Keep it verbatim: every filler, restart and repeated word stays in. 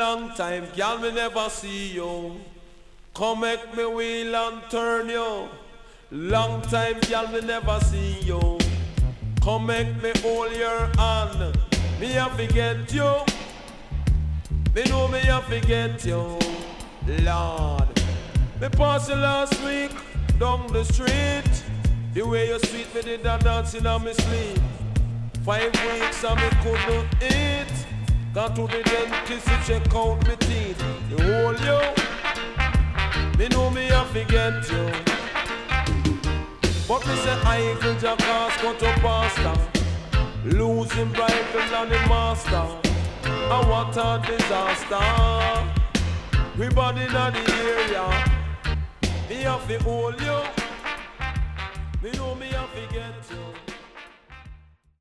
long time, girl, me never see you. Come make me wheel and turn you. Long time, girl, me never see you. Come make me hold your hand. Me have to get you. Me know me have to get you. Lord, me pass you last week down the street. The way you sweet me did that dancing on me sleep. Five weeks and me couldn't eat. Got to the dentist to check out me teeth. The whole you, me know me have to get you. But me say I could just ask go to pastor. Losing Bible and the master. And what a disaster. Everybody in the area, me have to hold you. Me know me have to get you.